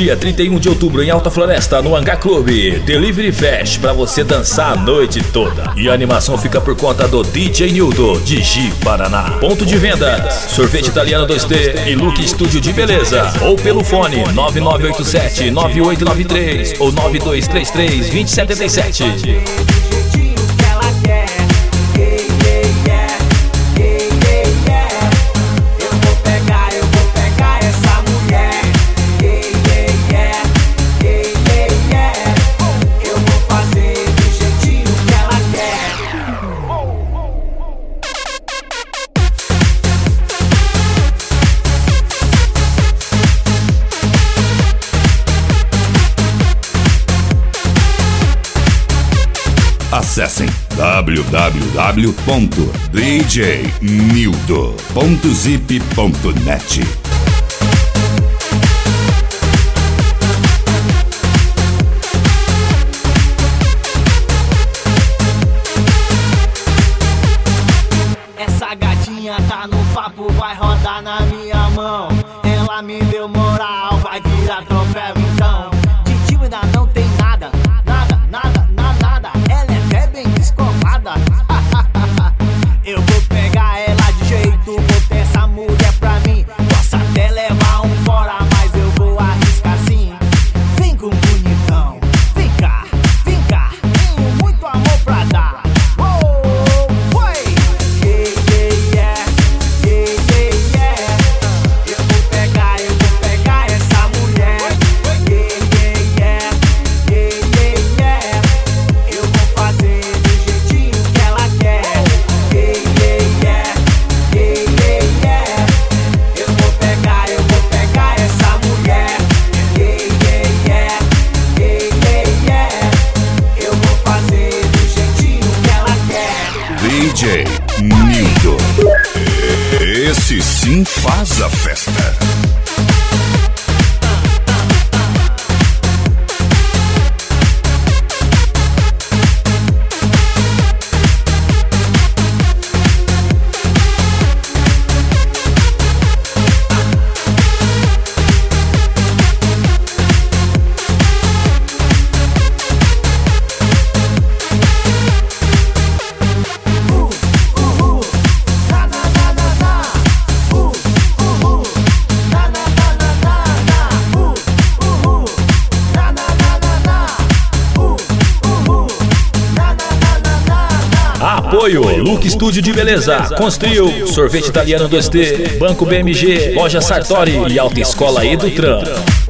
Dia 31 de outubro em Alta Floresta, no Hangar Clube. Delivery Fest pra você dançar a noite toda. E a animação fica por conta do DJ Nildo, de Ji, Paraná. Ponto de vendas: Sorvete Italiano 2T e Look Estúdio de Beleza. Ou pelo fone 9987-9893 ou 9233-2077. Acessem www.djnildo.zip.net. Essa gatinha tá no papo, vai rodar na minha mão. Ela me deu moral, vai virar troféu então. De tímida não tem nada, nada, nada, nada, nada. Ela é até bem descolada. Eu vou pegar ela de jeito, vou ter essa mulher pra mim. Posso até levar um fora, mas eu vou arriscar sim. Vem com bonitão, vem cá, tenho muito amor pra dar. DJ Nildo. Esse sim faz a festa. Apoio Look Estúdio de Beleza, Construiu, Sorvete Italiano 2T, Banco BMG, Loja Sartori e Autoescola Edutran.